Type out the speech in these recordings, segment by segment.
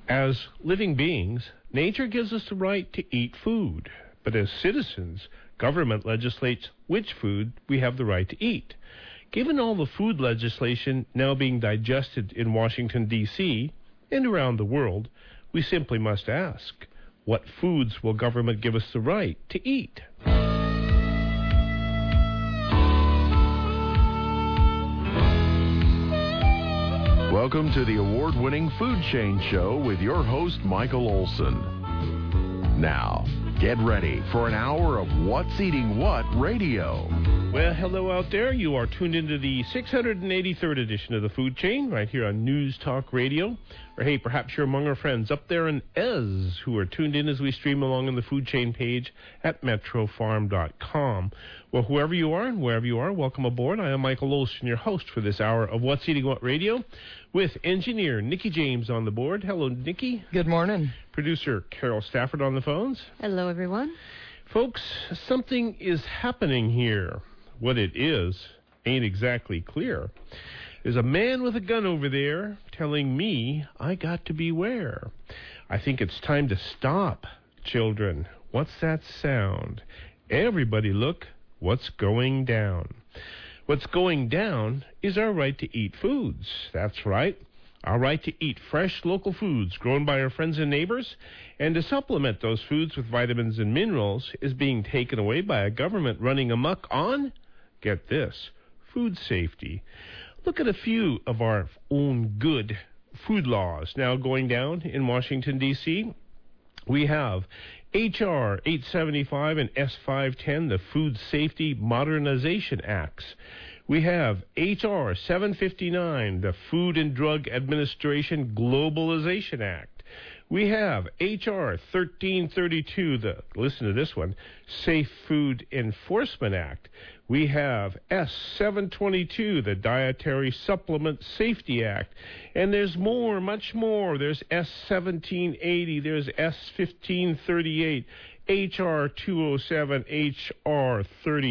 As living beings, nature gives us the right to eat food. But as citizens, government legislates which food we have the right to eat. Given all the food legislation now being digested in Washington, D.C., and around the world, we simply must ask, what foods will government give us the right to eat? Welcome to the award-winning Food Chain Show with your host, Michael Olson. Now, get ready for an hour of What's Eating What radio. Well, hello out there. You are tuned into the 683rd edition of the Food Chain right here on News Talk Radio. Or hey, perhaps you're among our friends up there in Ez who are tuned in as we stream along on the Food Chain page at metrofarm.com. Well, whoever you are and wherever you are, welcome aboard. I am Michael Olson, your host for this hour of What's Eating What Radio, with engineer Nikki James on the board. Hello, Nikki. Good morning. Producer Carol Stafford on the phones. Hello, everyone. Folks, something is happening here. What it is ain't exactly clear. There's a man with a gun over there telling me I got to beware. I think it's time to stop, children. What's that sound? Everybody look, what's going down? What's going down is our right to eat foods. That's right. Our right to eat fresh local foods grown by our friends and neighbors, and to supplement those foods with vitamins and minerals is being taken away by a government running amok on, get this, food safety. Look at a few of our own good food laws now going down in Washington, D.C. We have H.R. 875 and S510, the Food Safety Modernization Acts. We have H.R. 759, the Food and Drug Administration Globalization Act. We have H.R. 1332, listen to this one, Safe Food Enforcement Act. We have S722, the Dietary Supplement Safety Act. And there's more, much more. There's S1780, there's S1538, H.R. 207, H.R.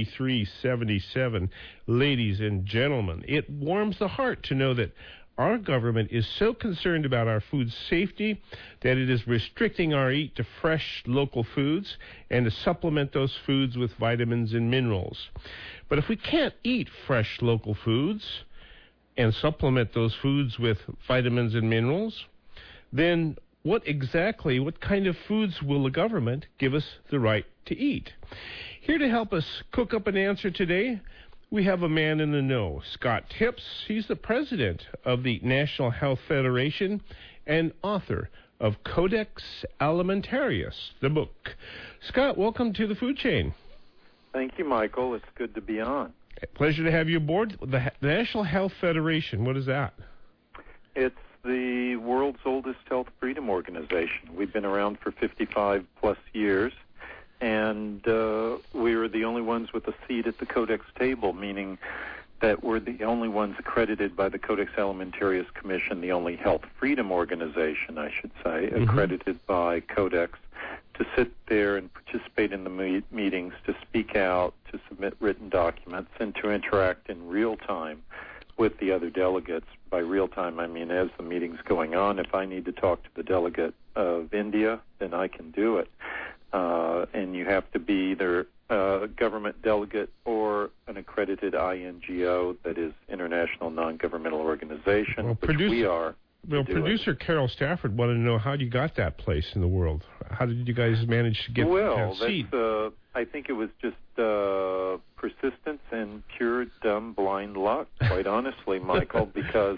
3377. Ladies and gentlemen, it warms the heart to know that our government is so concerned about our food safety that it is restricting our eat to fresh local foods and to supplement those foods with vitamins and minerals. But if we can't eat fresh local foods and supplement those foods with vitamins and minerals, then what kind of foods will the government give us the right to eat? Here to help us cook up an answer today, we have a man in the know, Scott Tips. He's the president of the National Health Federation and author of Codex Alimentarius, the book. Scott, welcome to the Food Chain. Thank you, Michael. It's good to be on. Pleasure to have you aboard. The National Health Federation, what is that? It's the world's oldest health freedom organization. We've been around for 55 plus years. And we are the only ones with a seat at the Codex table, meaning that we're the only ones accredited by the Codex Alimentarius Commission, the only health freedom organization, I should say, accredited by Codex, to sit there and participate in the meetings, to speak out, to submit written documents, and to interact in real time with the other delegates. By real time, I mean as the meeting's going on. If I need to talk to the delegate of India, then I can do it. And you have to be either a government delegate or an accredited INGO, that is International Non-Governmental Organization, which we are. Well, producer Carol Stafford wanted to know how you got that place in the world. How did you guys manage to get that seat? I think it was just persistence and pure dumb blind luck, quite honestly, Michael, because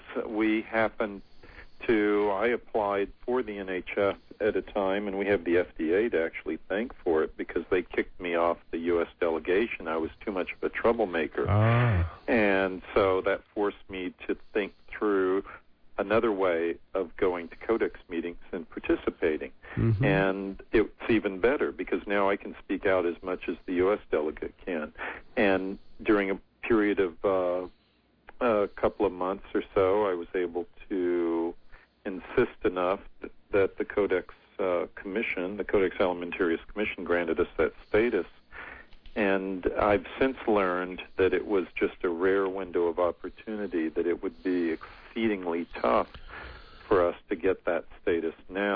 I applied for the NHF at a time, and we have the FDA to actually thank for it, because they kicked me off the U.S. delegation. I was too much of a troublemaker. And so that forced me to think through another way of going to Codex meetings and participating. And it's even better, because now I can speak out as much as the U.S. delegate can. And during a period of a couple of months or so, I was able to insist enough that the Codex Commission, the Codex Alimentarius Commission, granted us that status. And I've since learned that it was just a rare window of opportunity, that it would be exceedingly tough for us to get that status now.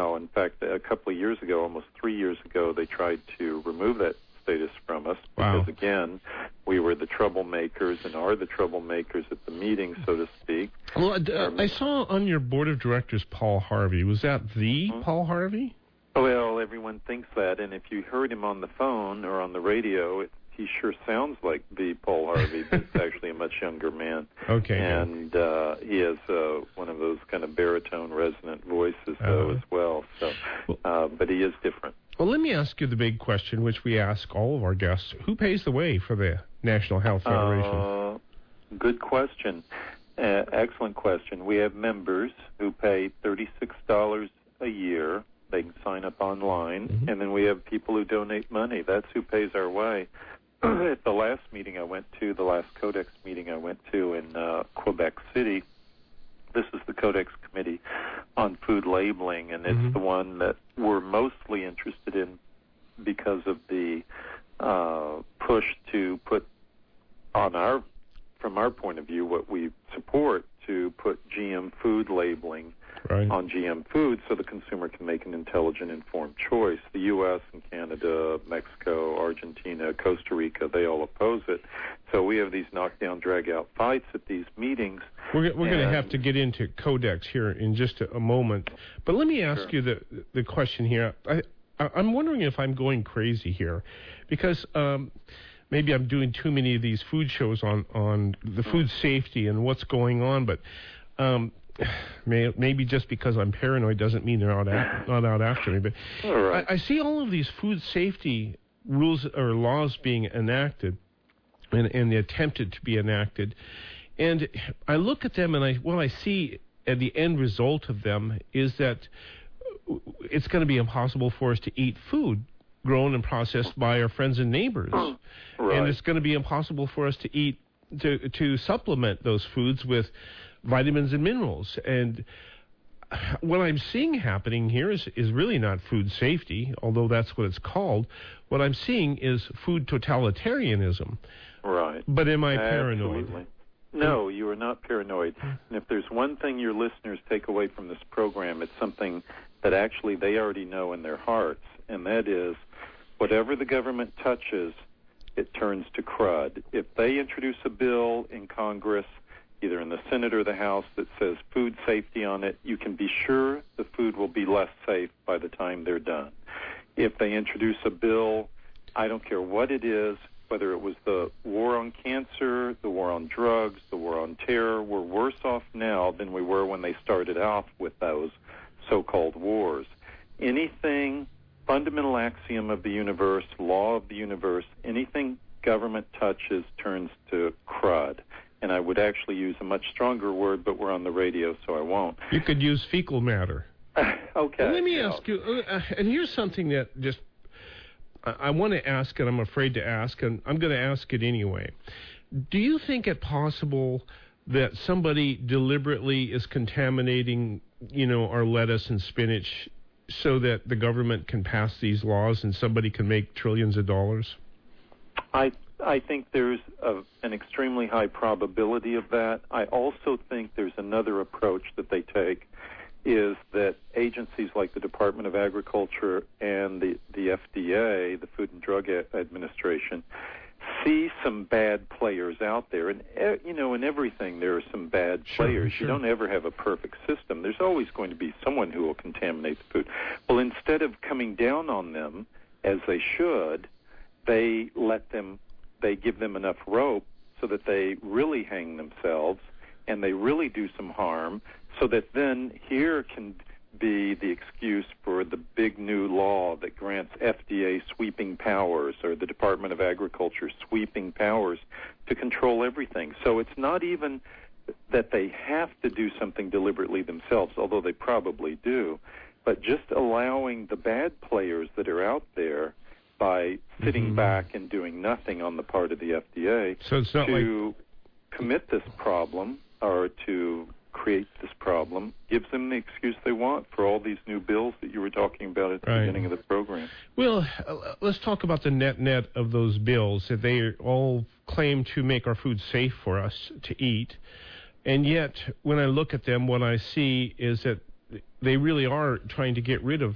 years ago, almost 3 years ago, they tried to remove that status from us because, again, we were the troublemakers and are the troublemakers at the meeting, so to speak. Well, I saw on your board of directors Paul Harvey. Was that the Paul Harvey? Well, everyone thinks that, and if you heard him on the phone or on the radio, he sure sounds like the Paul Harvey, but he's actually a much younger man. Okay. And he has one of those kind of baritone resonant voices, though, as well. So, but he is different. Well, let me ask you the big question, which we ask all of our guests. Who pays the way for the National Health Federation? Good question. Excellent question. We have members who pay $36 a year. They can sign up online. And then we have people who donate money. That's who pays our way. At the last meeting I went to, the last Codex meeting I went to in Quebec City, this is the Codex Committee on Food Labeling, and it's the one that we're mostly interested in because of the push to put on from our point of view, what we support, to put GM food labeling on GM foods so the consumer can make an intelligent, informed choice. The U.S. and Canada, Mexico, Argentina, Costa Rica, they all oppose it. So we have these knockdown, drag-out fights at these meetings. We're going to have to get into Codex here in just a moment. But let me ask you the question here. I'm wondering if I'm going crazy here because maybe I'm doing too many of these food shows on the food safety and what's going on, but maybe just because I'm paranoid doesn't mean they're not out after me. But I see all of these food safety rules or laws being enacted and attempted to be enacted. And I look at them and what I see at the end result of them is that it's going to be impossible for us to eat food grown and processed by our friends and neighbors. And it's going to be impossible for us to eat, to supplement those foods with vitamins and minerals. And what I'm seeing happening here is really not food safety, although that's what it's called. What I'm seeing is food totalitarianism. Right. But am I paranoid? Absolutely. No, you are not paranoid. And if there's one thing your listeners take away from this program, it's something that actually they already know in their hearts, and that is whatever the government touches, it turns to crud. If they introduce a bill in Congress, either in the Senate or the House, that says food safety on it, you can be sure the food will be less safe by the time they're done. If they introduce a bill, I don't care what it is, whether it was the war on cancer, the war on drugs, the war on terror, we're worse off now than we were when they started off with those so-called wars. Anything, fundamental axiom of the universe, law of the universe, anything government touches turns to crud. And I would actually use a much stronger word, but we're on the radio, so I won't. You could use fecal matter. Okay. Well, let me ask you, and here's something that just I want to ask, and I'm afraid to ask, and I'm going to ask it anyway. Do you think it possible that somebody deliberately is contaminating, our lettuce and spinach so that the government can pass these laws and somebody can make trillions of dollars? I think there's an extremely high probability of that. I also think there's another approach that they take, is that agencies like the Department of Agriculture and the FDA, the Food and Drug Administration, see some bad players out there. And, in everything there are some bad players. Sure. You don't ever have a perfect system. There's always going to be someone who will contaminate the food. Well, instead of coming down on them, as they should, they give them enough rope so that they really hang themselves and they really do some harm, so that then here can be the excuse for the big new law that grants FDA sweeping powers, or the Department of Agriculture sweeping powers to control everything. So it's not even that they have to do something deliberately themselves, although they probably do, but just allowing the bad players that are out there by sitting back and doing nothing on the part of the FDA to commit this problem or to create this problem, gives them the excuse they want for all these new bills that you were talking about at the beginning of the program. Well, let's talk about the net of those bills. That they all claim to make our food safe for us to eat, and yet when I look at them, what I see is that they really are trying to get rid of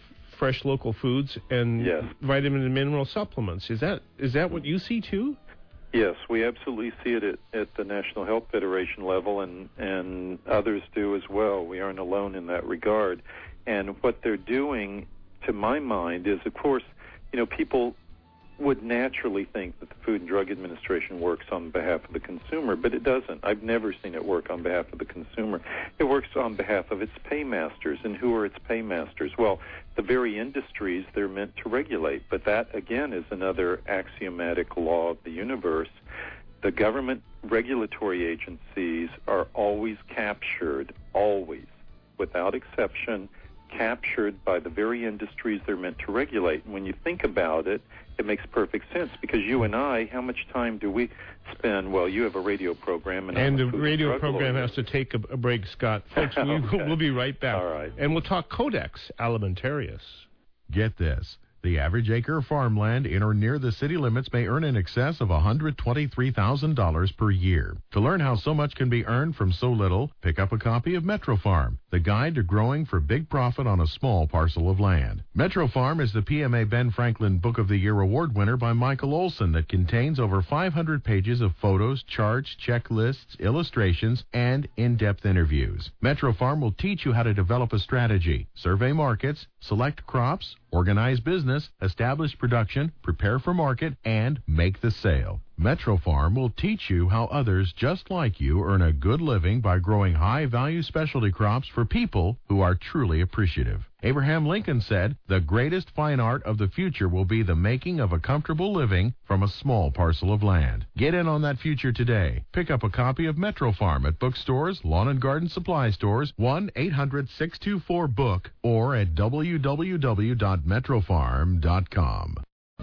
fresh local foods and Yes. vitamin and mineral supplements. Is that what you see too? Yes, we absolutely see it at the National Health Federation level, and others do as well. We aren't alone in that regard. And what they're doing, to my mind, is, of course, people would naturally think that the Food and Drug Administration works on behalf of the consumer, but it doesn't. I've never seen it work on behalf of the consumer. It works on behalf of its paymasters. And who are its paymasters? Well, the very industries they're meant to regulate. But that, again, is another axiomatic law of the universe. The government regulatory agencies are always captured, always, without exception, captured by the very industries they're meant to regulate. And when you think about it, it makes perfect sense, because you and I, how much time do we spend? Well, you have a radio program. And the radio program has to take a break, Scott. Folks, we'll be right back. All right. And we'll talk Codex Alimentarius. Get this. The average acre of farmland in or near the city limits may earn in excess of $123,000 per year. To learn how so much can be earned from so little, pick up a copy of Metro Farm, the guide to growing for big profit on a small parcel of land. Metro Farm is the PMA Ben Franklin Book of the Year award winner by Michael Olson that contains over 500 pages of photos, charts, checklists, illustrations, and in-depth interviews. Metro Farm will teach you how to develop a strategy, survey markets, select crops, organize business, establish production, prepare for market, and make the sale. Metro Farm will teach you how others just like you earn a good living by growing high-value specialty crops for people who are truly appreciative. Abraham Lincoln said, "The greatest fine art of the future will be the making of a comfortable living from a small parcel of land." Get in on that future today. Pick up a copy of Metro Farm at bookstores, lawn and garden supply stores, 1-800-624-BOOK, or at www.metrofarm.com.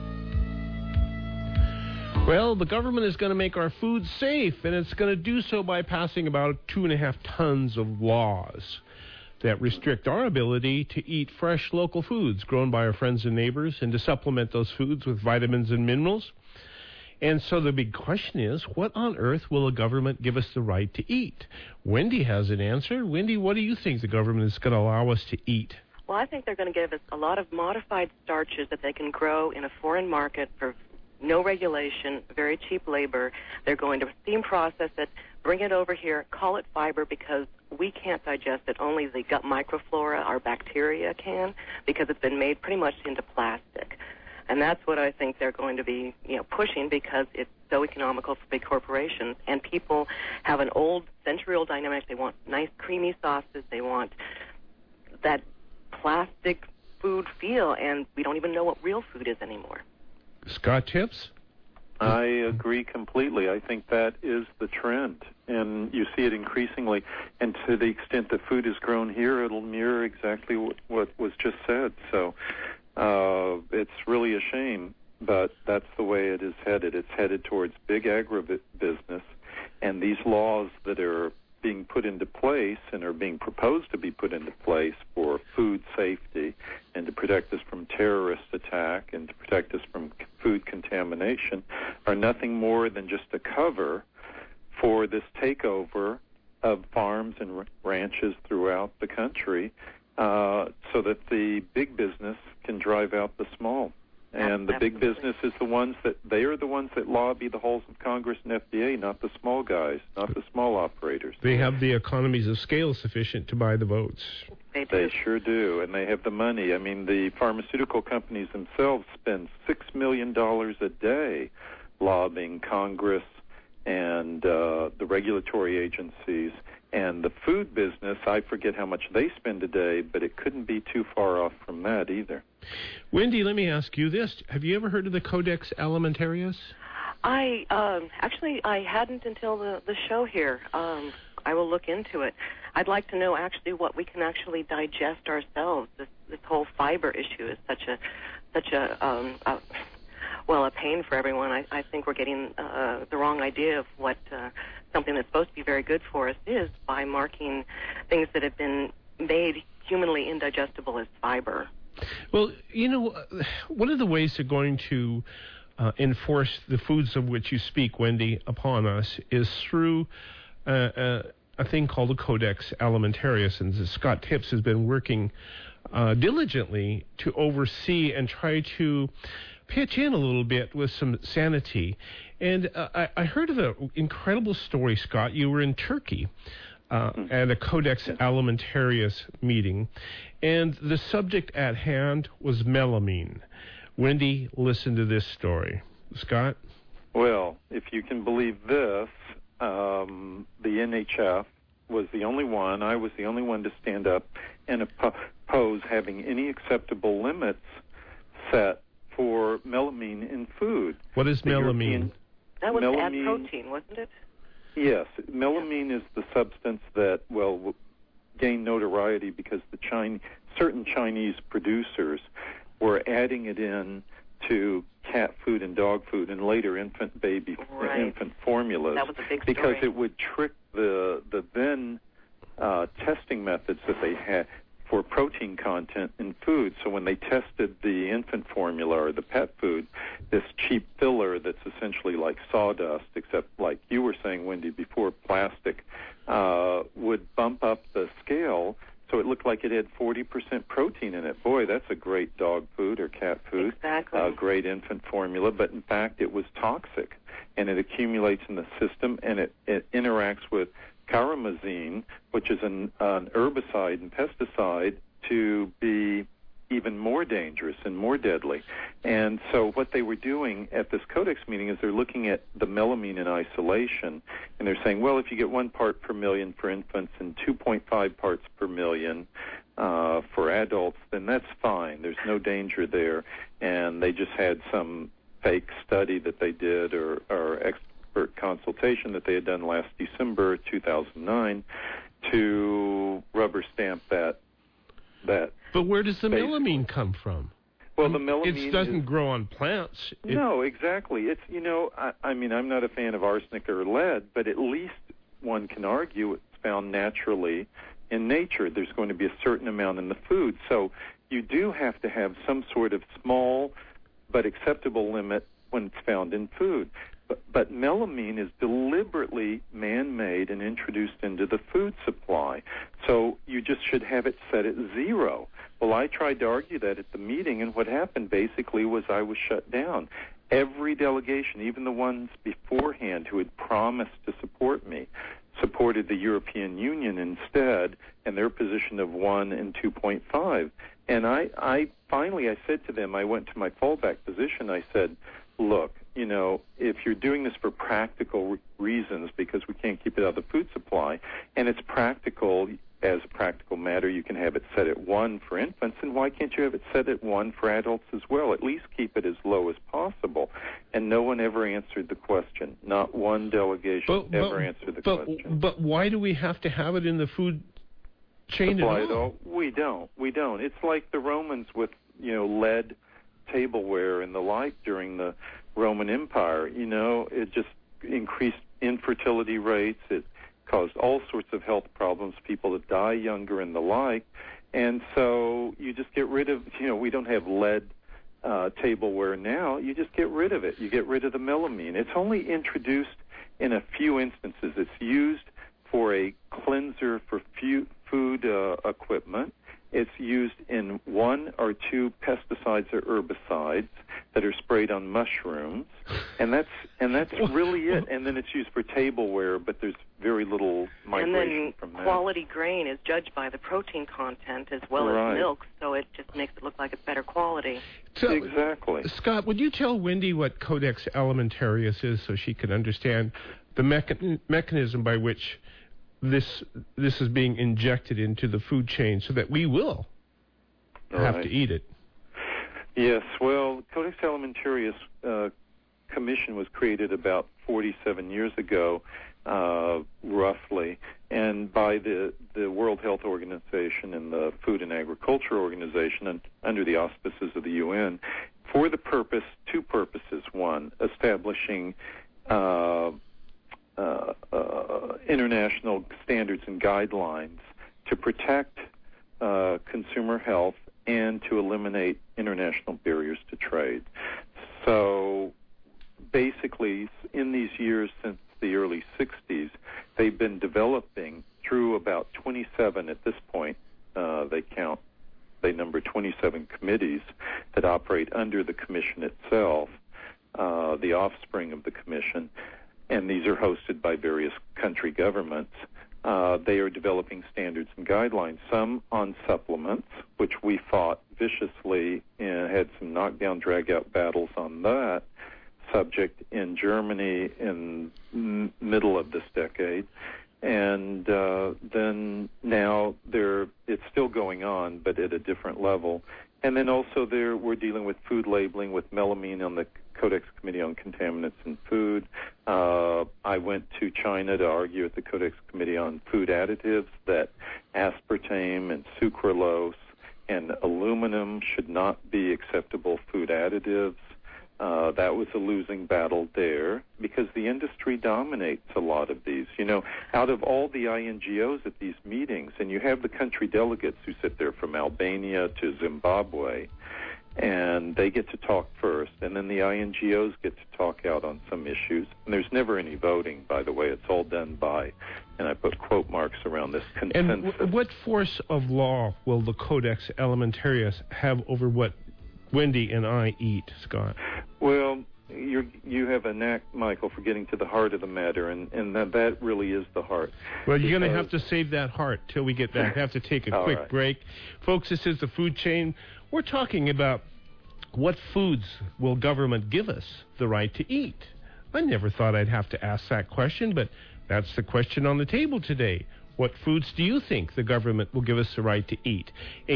Well, the government is going to make our food safe, and it's going to do so by passing about 2.5 tons of laws that restrict our ability to eat fresh local foods grown by our friends and neighbors, and to supplement those foods with vitamins and minerals. And so the big question is, what on earth will the government give us the right to eat? Wendy has an answer. Wendy, what do you think the government is going to allow us to eat? Well, I think they're going to give us a lot of modified starches that they can grow in a foreign market for no regulation, very cheap labor. They're going to steam process it, bring it over here, call it fiber, because we can't digest it. Only the gut microflora, our bacteria, can, because it's been made pretty much into plastic. And that's what I think they're going to be, pushing, because it's so economical for big corporations. And people have an old, century-old dynamic. They want nice, creamy sauces. They want that plastic food feel, and we don't even know what real food is anymore. Scott Tips? I agree completely. I think that is the trend, and you see it increasingly. And to the extent that food is grown here, it'll mirror exactly what was just said. So it's really a shame, but that's the way it is headed. It's headed towards big agribusiness, and these laws that are being put into place and are being proposed to be put into place for food safety and to protect us from terrorist attack and to protect us from food contamination are nothing more than just a cover for this takeover of farms and ranches throughout the country, so that the big business can drive out the small. And the big business is the ones that lobby the halls of Congress and FDA, not the small guys, not the small operators. They have the economies of scale sufficient to buy the votes. They sure do, and they have the money. I mean, the pharmaceutical companies themselves spend $6 million a day lobbying Congress and the regulatory agencies. And the food business, I forget how much they spend a day, but it couldn't be too far off from that either. Wendy, let me ask you this. Have you ever heard of the Codex Alimentarius? I hadn't until the show here. I will look into it. I'd like to know actually what we can actually digest ourselves. This whole fiber issue is such a pain for everyone. I think we're getting the wrong idea of what something that's supposed to be very good for us is by marking things that have been made humanly indigestible as fiber. Well, one of the ways they're going to enforce the foods of which you speak, Wendy, upon us is through a thing called the Codex Alimentarius, and Scott Tips has been working diligently to oversee and try to pitch in a little bit with some sanity. And I heard of an incredible story, Scott. You were in Turkey at a Codex Alimentarius meeting, and the subject at hand was melamine. Wendy, listen to this story. Scott? Well, if you can believe this, the NHF was the only one, I was the only one to stand up and oppose having any acceptable limits set for melamine in food. What is melamine? That was add protein, wasn't it? Yes. Melamine is the substance that, gained notoriety because certain Chinese producers were adding it in to cat food and dog food and later infant formulas. That was a big story. Because it would trick the then testing methods that they had for protein content in food. So when they tested the infant formula or the pet food, this cheap filler that's essentially like sawdust, except like you were saying, Wendy, before, plastic, would bump up the scale so it looked like it had 40% protein in it. Boy, that's a great dog food or cat food. Exactly. Great infant formula, but in fact it was toxic, and it accumulates in the system, and it interacts with caramazine, which is an herbicide and pesticide, to be even more dangerous and more deadly. And so what they were doing at this Codex meeting is they're looking at the melamine in isolation, and they're saying, well, if you get 1 part per million for infants and 2.5 parts per million for adults, then that's fine. There's no danger there. And they just had some fake study that they did or expert consultation that they had done last December 2009 to rubber stamp that. But where does the melamine come from? Well, the melamine doesn't grow on plants. No, exactly. It's, I mean, I'm not a fan of arsenic or lead, but at least one can argue it's found naturally in nature. There's going to be a certain amount in the food. So you do have to have some sort of small but acceptable limit when it's found in food. But melamine is deliberately man-made and introduced into the food supply. So you just should have it set at 0. Well, I tried to argue that at the meeting, and what happened basically was I was shut down. Every delegation, even the ones beforehand who had promised to support me, supported the European Union instead and their position of 1 and 2.5. And I finally said to them, I went to my fallback position, I said, look, if you're doing this for practical reasons, because we can't keep it out of the food supply, and it's practical, as a practical matter, you can have it set at 1 for infants, and why can't you have it set at 1 for adults as well? At least keep it as low as possible. And no one ever answered the question. Not one delegation ever answered the question. But why do we have to have it in the food chain at all? We don't. It's like the Romans with, lead tableware and the like during the Roman Empire. It just increased infertility rates. It caused all sorts of health problems, people that die younger and the like. And so you just get rid of, we don't have lead tableware now. You just get rid of it. You get rid of the melamine. It's only introduced in a few instances. It's used for a cleanser for food equipment. It's used in 1 or 2 pesticides or herbicides that are sprayed on mushrooms, and that's really it. And then it's used for tableware, but there's very little migration from that. And then quality grain is judged by the protein content as well as milk, so it just makes it look like it's better quality. So, exactly. Scott, would you tell Wendy what Codex Alimentarius is so she can understand the mechanism by which this is being injected into the food chain so that we will have to eat it? Yes, well, Codex Alimentarius Commission was created about 47 years ago, roughly, and by the World Health Organization and the Food and Agriculture Organization and under the auspices of the UN for the purpose, 2 purposes. 1, establishing international standards and guidelines to protect consumer health and to eliminate international barriers to trade. So basically, in these years since the early 60s, they've been developing through about 27 at this point, they count They number 27 committees that operate under the commission itself, the offspring of the commission, and these are hosted by various country governments. They are developing standards and guidelines, some on supplements, which we fought viciously and had some knockdown, drag-out battles on that subject in Germany in middle of this decade. And then now it's still going on, but at a different level. And then also we're dealing with food labeling with melamine on the Codex Committee on Contaminants in Food. I went to China to argue at the Codex Committee on Food Additives that aspartame and sucralose and aluminum should not be acceptable food additives. That was a losing battle there because the industry dominates a lot of these. You know, out of all the INGOs at these meetings, and you have the country delegates who sit there from Albania to Zimbabwe, and they get to talk first, and then the INGOs get to talk out on some issues. And there's never any voting, by the way. It's all done by, and I put quote marks around this, consensus. And what force of law will the Codex Alimentarius have over what Wendy and I eat, Scott? Well, you have a knack, Michael, for getting to the heart of the matter, and that really is the heart. Well, you're going to have to save that heart till we get back. I have to take a quick break. Folks, this is the Food Chain. We're talking about what foods will government give us the right to eat? I never thought I'd have to ask that question, but that's the question on the table today. What foods do you think the government will give us the right to eat?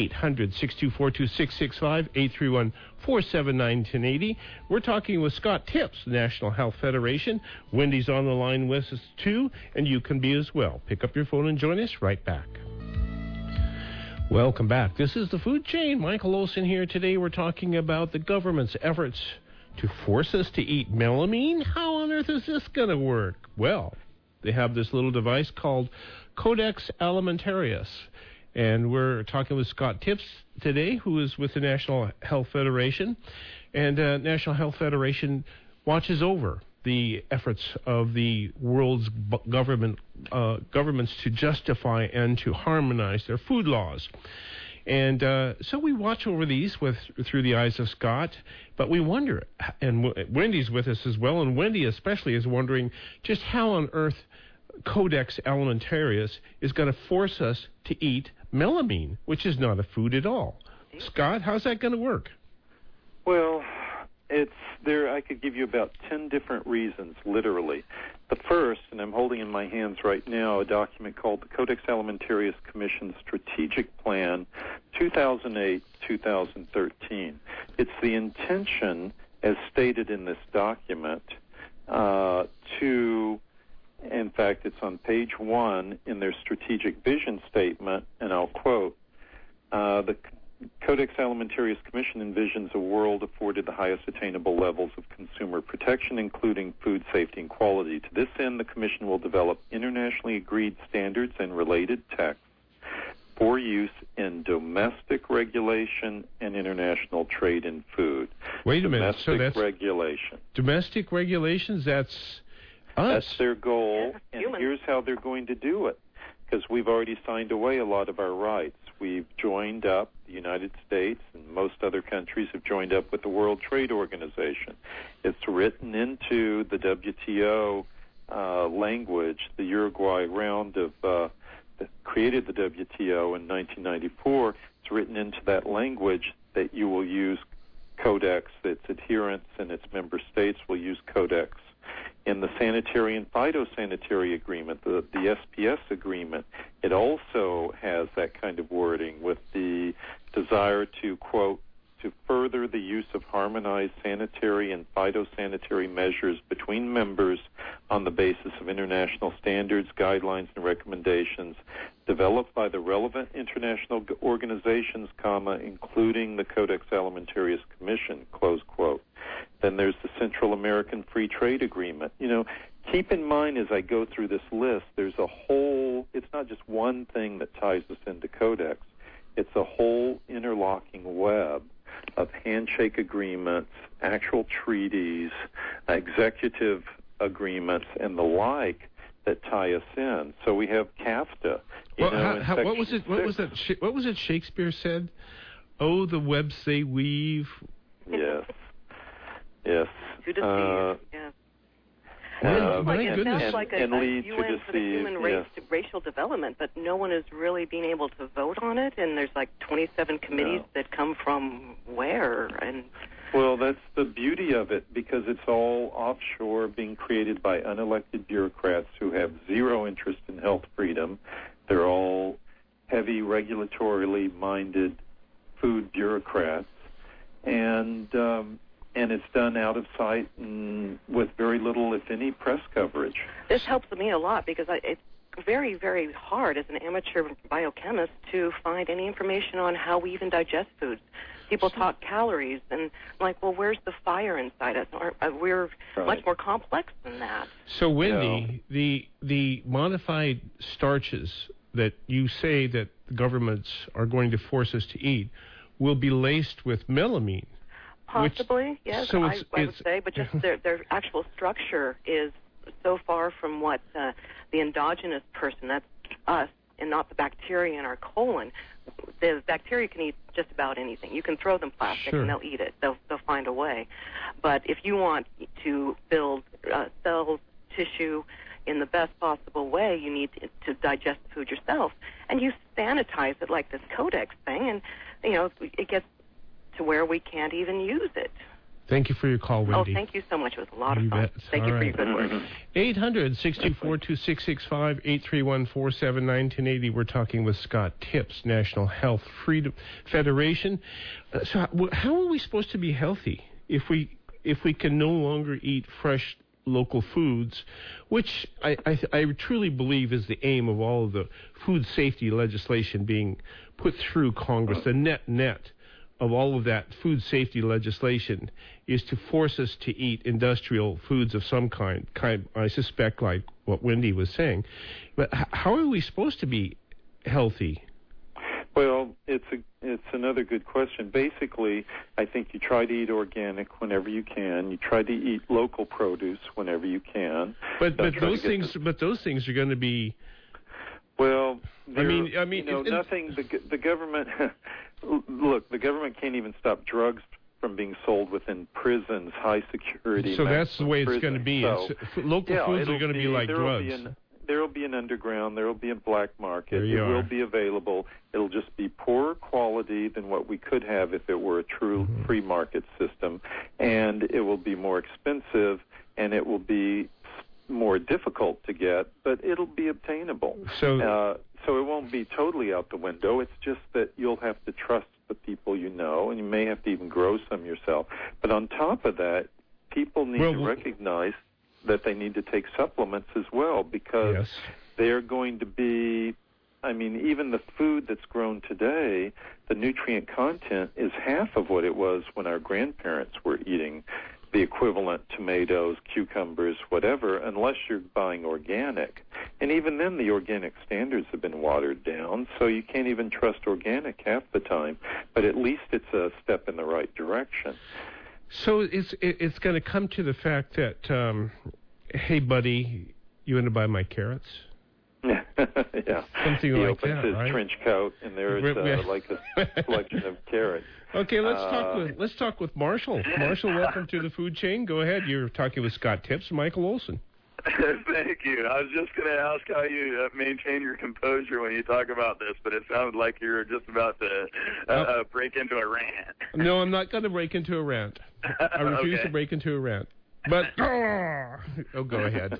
800-624-2665, 831-479-1080. We're talking with Scott Tips, the National Health Federation. Wendy's on the line with us, too, and you can be as well. Pick up your phone and join us right back. Welcome back. This is the Food Chain. Michael Olson here. Today we're talking about the government's efforts to force us to eat melamine. How on earth is this going to work? Well, they have this little device called Codex Alimentarius. And we're talking with Scott Tips today, who is with the National Health Federation. And National Health Federation watches over the efforts of the world's governments to justify and to harmonize their food laws. And so we watch over these through the eyes of Scott, but we wonder, and Wendy's with us as well, and Wendy especially is wondering just how on earth Codex Alimentarius is going to force us to eat melamine, which is not a food at all. Scott, how's that going to work? Well, I could give you about 10 different reasons, literally. The first, and I'm holding in my hands right now, a document called the Codex Alimentarius Commission Strategic Plan 2008-2013. It's the intention, as stated in this document, in fact, it's on page 1 in their strategic vision statement, and I'll quote, the Codex Alimentarius Commission envisions a world afforded the highest attainable levels of consumer protection, including food safety and quality. To this end, the Commission will develop internationally agreed standards and related texts for use in domestic regulation and international trade in food. Wait a minute. So that's regulation. Domestic regulations, that's us. That's their goal, and here's how they're going to do it, because we've already signed away a lot of our rights. We've joined up, the United States and most other countries have joined up with the World Trade Organization. It's written into the WTO language, the Uruguay round of that created the WTO in 1994. It's written into that language that you will use Codex, its adherents and its member states will use Codex. In the sanitary and phytosanitary agreement, the SPS agreement, it also has that kind of wording with the desire to, quote, to further the use of harmonized sanitary and phytosanitary measures between members on the basis of international standards, guidelines, and recommendations developed by the relevant international organizations, including the Codex Alimentarius Commission, close quote. Then there's the Central American Free Trade Agreement. You know, keep in mind as I go through this list, there's a whole, it's not just one thing that ties us into Codex. It's a whole interlocking web of handshake agreements, actual treaties, executive agreements, and the like that tie us in. So we have CAFTA. What was it Shakespeare said? Oh, the webs they weave. Yes. Yes. To deceive, yes. It sounds like a lead UN to for the human deceive, racial development, but no one is really being able to vote on it, and there's like 27 committees that come from where? And well, that's the beauty of it, because it's all offshore, being created by unelected bureaucrats who have zero interest in health freedom. They're all heavy, regulatorily minded food bureaucrats, and it's done out of sight and with very little, if any, press coverage. This helps me a lot because it's very, very hard as an amateur biochemist to find any information on how we even digest foods. People talk calories, and I'm like, well, where's the fire inside us? We're much more complex than that. So, Wendy, the modified starches that you say that the governments are going to force us to eat will be laced with melamine. Possibly, yes, so I would say, but just their actual structure is so far from what the endogenous person, that's us, and not the bacteria in our colon. The bacteria can eat just about anything. You can throw them plastic and they'll eat it. They'll find a way. But if you want to build cells, tissue in the best possible way, you need to digest the food yourself. And you sanitize it like this Codex thing, and it gets to where we can't even use it. Thank you for your call, Wendy. Oh, thank you so much. It was a lot of fun. Bet. Thank you for your good work. 800-624-2665, 831-479-1080. We're talking with Scott Tips, National Health Freedom Federation. So how are we supposed to be healthy if we can no longer eat fresh local foods, which I truly believe is the aim of all of the food safety legislation being put through Congress? The net of all of that food safety legislation is to force us to eat industrial foods of some kind, I suspect, like what Wendy was saying. But how are we supposed to be healthy? Well, it's another good question. Basically, I think you try to eat organic whenever you can. You try to eat local produce whenever you can. But those things are going to be. Well, nothing. The government. Look, the government can't even stop drugs from being sold within prisons, high security. So that's the way it's going to be. So, local foods are going to be like drugs. There will be an underground. There will be a black market. It will be available. It'll just be poorer quality than what we could have if it were a true free market system, and it will be more expensive, and it will be more difficult to get, but it'll be obtainable. So it won't be totally out the window. It's just that you'll have to trust the people you know, and you may have to even grow some yourself. But on top of that, people need to recognize that they need to take supplements as well, because they're going to be, even the food that's grown today, the nutrient content is half of what it was when our grandparents were eating the equivalent tomatoes, cucumbers, whatever, unless you're buying organic. And even then, the organic standards have been watered down, so you can't even trust organic half the time. But at least it's a step in the right direction. So it's going to come to the fact that, hey, buddy, you want to buy my carrots? Yeah. Something like that, opens his right? trench coat, and there's like a selection of carrots. Okay, let's talk with Marshall. Marshall, welcome to the food chain. Go ahead. You're talking with Scott Tips and Michael Olson. Thank you. I was just going to ask how you maintain your composure when you talk about this, but it sounded like you were just about to break into a rant. No, I'm not going to break into a rant. I refuse to break into a rant. But, go ahead.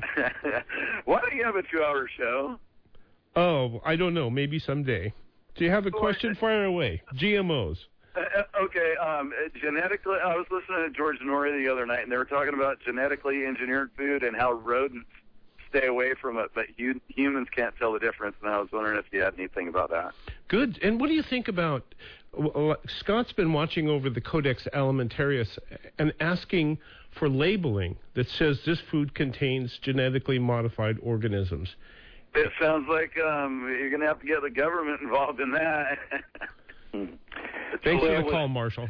Why don't you have a 2-hour show? Oh, I don't know. Maybe someday. Do you have a question? Fire away. GMOs. Okay, genetically, I was listening to George Norrie the other night, and they were talking about genetically engineered food and how rodents stay away from it, but humans can't tell the difference, and I was wondering if you had anything about that. Good. And what do you think about, Scott's been watching over the Codex Alimentarius and asking for labeling that says this food contains genetically modified organisms. It sounds like you're going to have to get the government involved in that. Thanks for the call, Marshall.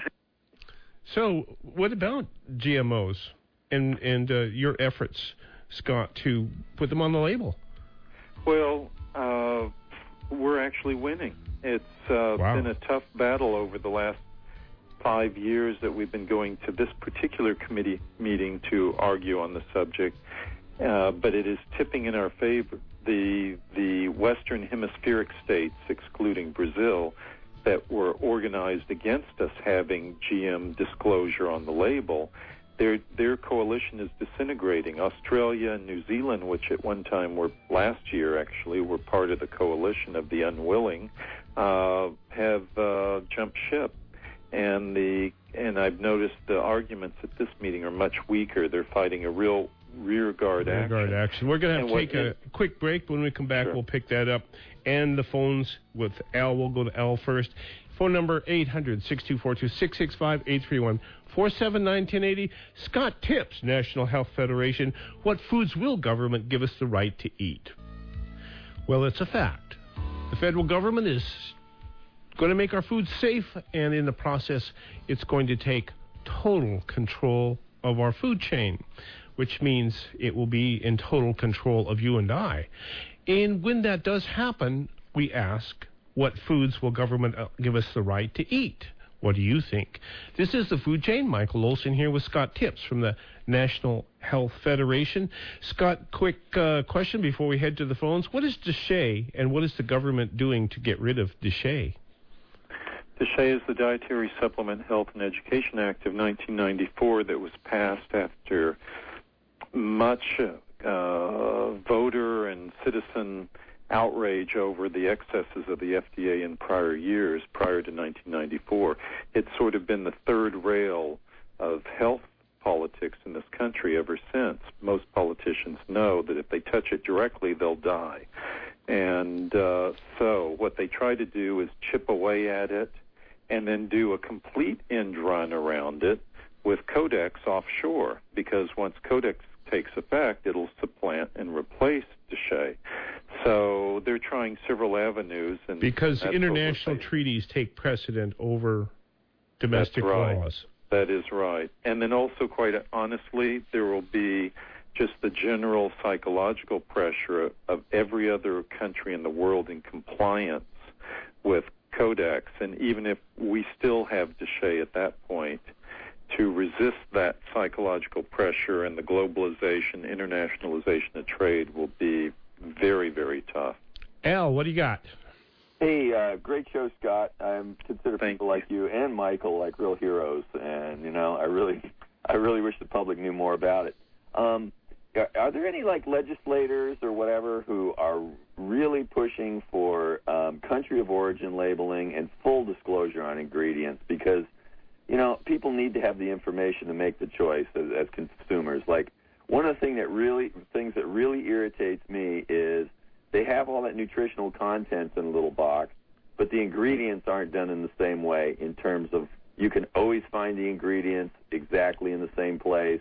So, what about GMOs and your efforts, Scott, to put them on the label? Well, we're actually winning. It's Wow. been a tough battle over the last 5 years that we've been going to this particular committee meeting to argue on the subject, but it is tipping in our favor. The Western Hemispheric states, excluding Brazil, that were organized against us having GM disclosure on the label, their coalition is disintegrating. Australia and New Zealand, which at one time last year actually were part of the coalition of the unwilling, have jumped ship. And I've noticed the arguments at this meeting are much weaker. They're fighting a real rear guard action. We're going to take a quick break. When we come back, We'll pick that up. And the phones with Al. We'll go to Al first. Phone number 800-6242-665-831-479-1080. Scott Tips, National Health Federation. What foods will government give us the right to eat? Well, it's a fact. The federal government is going to make our food safe, and in the process, it's going to take total control of our food chain, which means it will be in total control of you and I. And when that does happen, we ask, what foods will government give us the right to eat? What do you think? This is the Food Chain. Michael Olson here with Scott Tips from the National Health Federation. Scott, quick question before we head to the phones. What is DSHEA, and what is the government doing to get rid of DSHEA? DSHEA is the Dietary Supplement Health and Education Act of 1994 that was passed after much voter and citizen outrage over the excesses of the FDA in prior years, prior to 1994. It's sort of been the third rail of health politics in this country ever since. Most politicians know that if they touch it directly, they'll die. And so what they try to do is chip away at it and then do a complete end run around it with Codex offshore, because once Codex takes effect, it'll supplant and replace DSHEA. So they're trying several avenues. And because international treaties take precedent over domestic laws. That is right. And then also, quite honestly, there will be just the general psychological pressure of every other country in the world in compliance with Codex. And even if we still have DSHEA at that point, to resist that psychological pressure and the globalization, internationalization of trade will be very, very tough. Al, what do you got? Hey, great show, Scott. I consider people like you and Michael like real heroes, and I really wish the public knew more about it. Are there any like legislators or whatever who are really pushing for country of origin labeling and full disclosure on ingredients? Because people need to have the information to make the choice as consumers. Like, one of the things that really irritates me is they have all that nutritional content in a little box, but the ingredients aren't done in the same way, in terms of you can always find the ingredients exactly in the same place.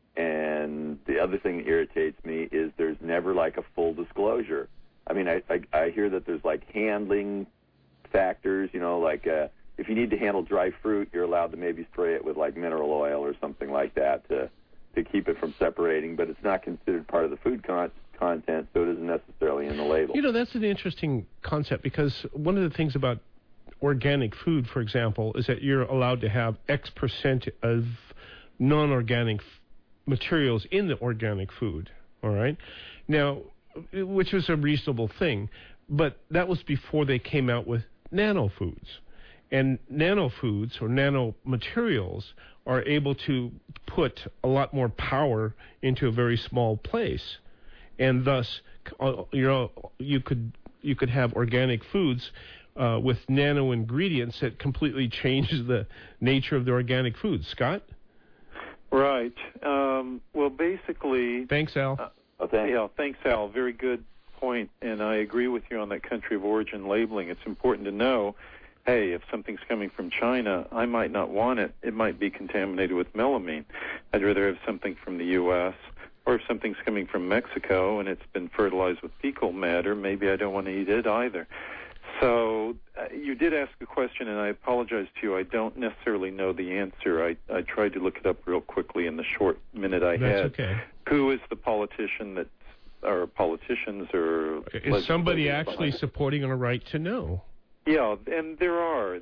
And the other thing that irritates me is there's never like a full disclosure. I mean, I hear that there's like handling factors, like if you need to handle dry fruit, you're allowed to maybe spray it with like mineral oil or something like that to keep it from separating, but it's not considered part of the food content, so it isn't necessarily in the label. That's an interesting concept, because one of the things about organic food, for example, is that you're allowed to have X percent of non-organic materials in the organic food, all right? Now, which was a reasonable thing, but that was before they came out with nano-foods. And nano-foods or nanomaterials are able to put a lot more power into a very small place. And thus, you could have organic foods with nano ingredients that completely changes the nature of the organic food. Scott? Right. Well, basically... Thanks, Al. Thanks, Al. Very good point. And I agree with you on that country of origin labeling. It's important to know, hey, if something's coming from China, I might not want it. It might be contaminated with melamine. I'd rather have something from the U.S., or if something's coming from Mexico and it's been fertilized with fecal matter, maybe I don't want to eat it either. So you did ask a question, and I apologize to you. I don't necessarily know the answer. I tried to look it up real quickly in the short minute I had. That's okay. Who is the politician that's our politicians or is somebody actually supporting a right to know? Yeah, and there are.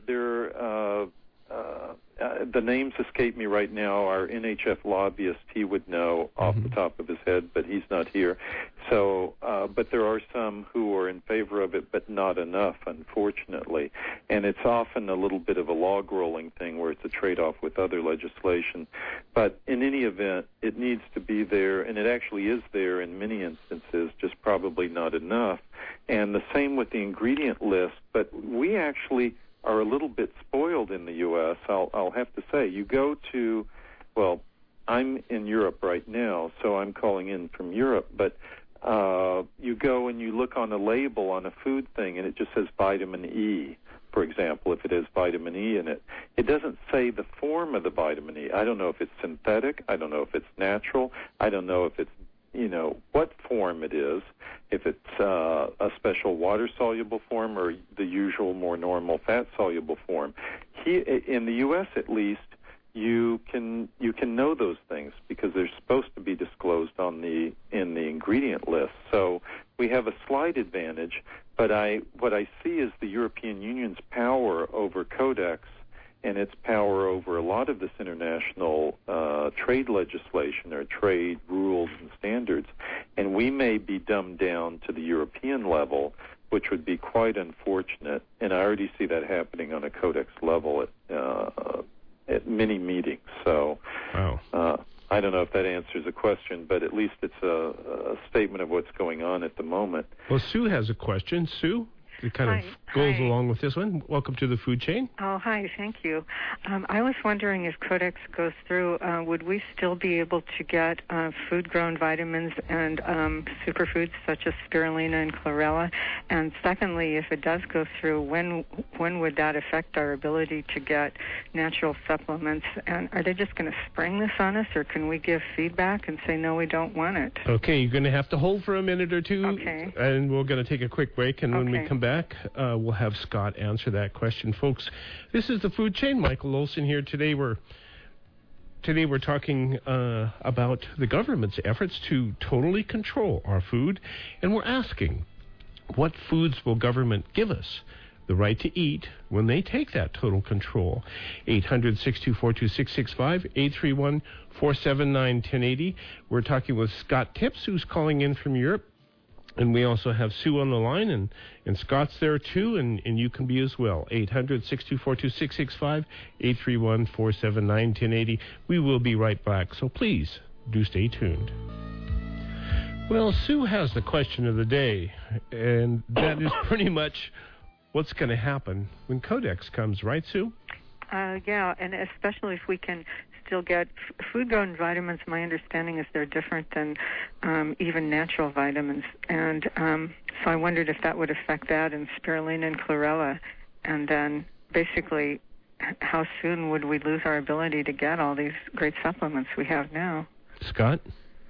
The names escape me right now. Our NHF lobbyist, he would know off the top of his head, but he's not here. So, but there are some who are in favor of it, but not enough, unfortunately. And it's often a little bit of a log rolling thing where it's a trade-off with other legislation. But in any event, it needs to be there, and it actually is there in many instances, just probably not enough. And the same with the ingredient list, but we actually are a little bit spoiled in the U.S., I'll have to say. You go to, well, I'm in Europe right now, so I'm calling in from Europe, but you go and you look on a label on a food thing, and it just says vitamin E, for example, if it has vitamin E in it. It doesn't say the form of the vitamin E. I don't know if it's synthetic. I don't know if it's natural. I don't know if it's, what form it is, if it's a special water-soluble form or the usual, more normal fat-soluble form. In the U.S., at least, you can know those things because they're supposed to be disclosed in the ingredient list. So we have a slight advantage, but what I see is the European Union's power over Codex and its power over a lot of this international trade legislation or trade rules and standards. And we may be dumbed down to the European level, which would be quite unfortunate. And I already see that happening on a Codex level at many meetings. So I don't know if that answers the question, but at least it's a statement of what's going on at the moment. Well, Sue has a question. Sue? It kind of goes along with this one. Welcome to the food chain. Oh, hi. Thank you. I was wondering if Codex goes through, would we still be able to get food-grown vitamins and superfoods such as spirulina and chlorella? And secondly, if it does go through, when would that affect our ability to get natural supplements? And are they just going to spring this on us, or can we give feedback and say, no, we don't want it? Okay, you're going to have to hold for a minute or two. Okay. And we're going to take a quick break, and when we come back, we'll have Scott answer that question. Folks, this is the Food Chain. Michael Olson here. Today we're talking about the government's efforts to totally control our food, and we're asking, what foods will government give us the right to eat when they take that total control? 800-624-2665, 831-479-1080. We're talking with Scott Tips, who's calling in from Europe. And we also have Sue on the line, and Scott's there too, and you can be as well. 800-624-2665, 831-479-1080. We will be right back, so please do stay tuned. Well, Sue has the question of the day, and that is pretty much what's going to happen when Codex comes, right, Sue? Yeah, and especially if we can still get food-grown vitamins. My understanding is they're different than even natural vitamins. And so I wondered if that would affect that and spirulina and chlorella. And then basically, how soon would we lose our ability to get all these great supplements we have now? Scott?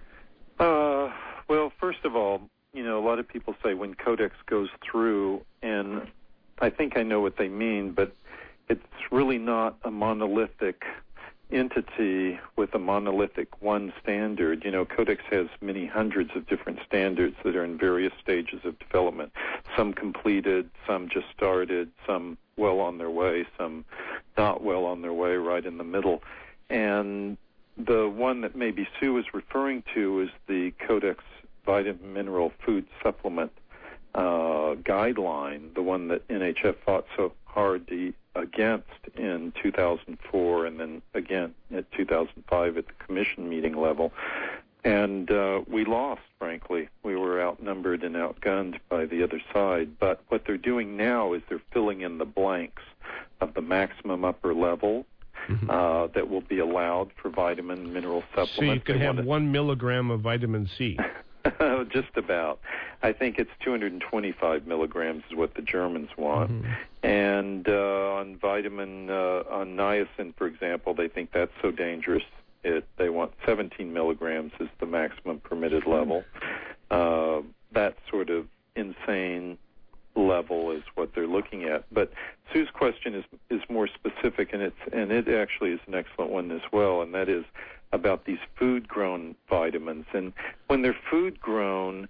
Well, first of all, a lot of people say when Codex goes through, and I think I know what they mean, but it's really not a monolithic entity with a monolithic one standard. Codex has many hundreds of different standards that are in various stages of development. Some completed, some just started, some well on their way, some not well on their way, right in the middle. And the one that maybe Sue is referring to is the Codex Vitamin Mineral Food Supplement guideline, the one that NHF fought so hard against in 2004 and then again at 2005 at the commission meeting level. And we lost, frankly. We were outnumbered and outgunned by the other side. But what they're doing now is they're filling in the blanks of the maximum upper level that will be allowed for vitamin and mineral supplements. So you can have 1 milligram of vitamin C. Just about. I think it's 225 milligrams is what the Germans want. And on on niacin, for example, they think that's so dangerous. They want 17 milligrams as the maximum permitted level. That sort of insane level is what they're looking at. But Sue's question is more specific, and it actually is an excellent one as well, and that is, about these food-grown vitamins. And when they're food-grown,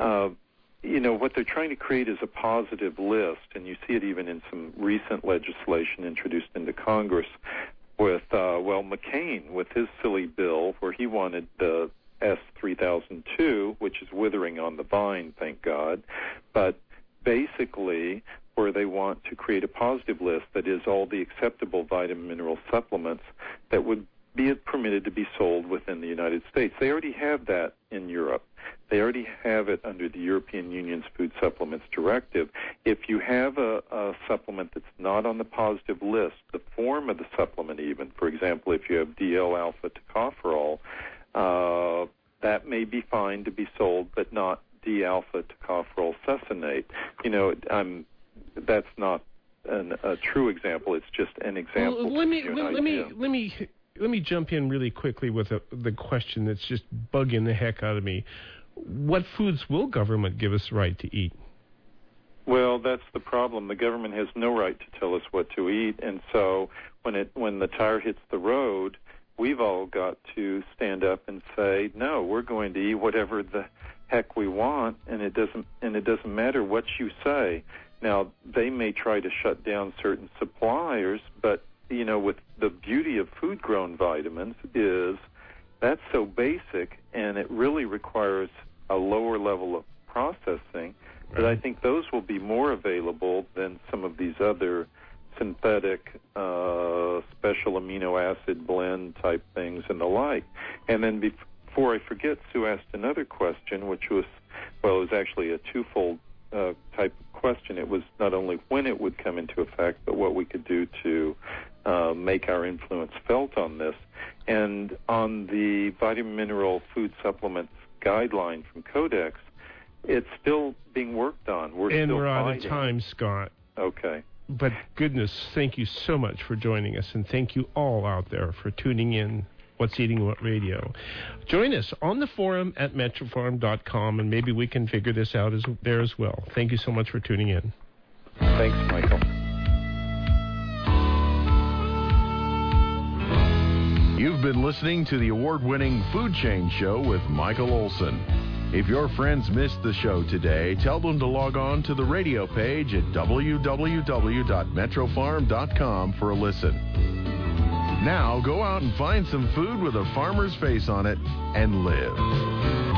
what they're trying to create is a positive list, and you see it even in some recent legislation introduced into Congress with, McCain, with his silly bill where he wanted the S3002, which is withering on the vine, thank God, but basically where they want to create a positive list that is all the acceptable vitamin mineral supplements that would be permitted to be sold within the United States. They already have that in Europe. They already have it under the European Union's Food Supplements Directive. If you have a supplement that's not on the positive list, the form of the supplement even, for example, if you have DL-alpha tocopherol, that may be fine to be sold, but not D-alpha tocopherol succinate. That's not a true example. It's just an example. Well, let me jump in really quickly with the question that's just bugging the heck out of me. What foods will government give us the right to eat? Well, that's the problem. The government has no right to tell us what to eat, and so when the tire hits the road, we've all got to stand up and say, no, we're going to eat whatever the heck we want, and it doesn't matter what you say. Now, they may try to shut down certain suppliers, but with the beauty of food-grown vitamins is that's so basic, and it really requires a lower level of processing, that I think those will be more available than some of these other synthetic special amino acid blend type things and the like. And then before I forget, Sue asked another question, which was, it was actually a twofold type of question. It was not only when it would come into effect, but what we could do to make our influence felt on this. And on the vitamin mineral food supplements guideline from Codex, it's still being worked on. We're out of time, Scott. Okay. But goodness, thank you so much for joining us, and thank you all out there for tuning in. What's Eating What Radio. Join us on the forum at metrofarm.com, and maybe we can figure this out there as well. Thank you so much for tuning in. Thanks, Michael. You've been listening to the award-winning Food Chain Show with Michael Olson. If your friends missed the show today, tell them to log on to the radio page at www.metrofarm.com for a listen. Now, go out and find some food with a farmer's face on it and live.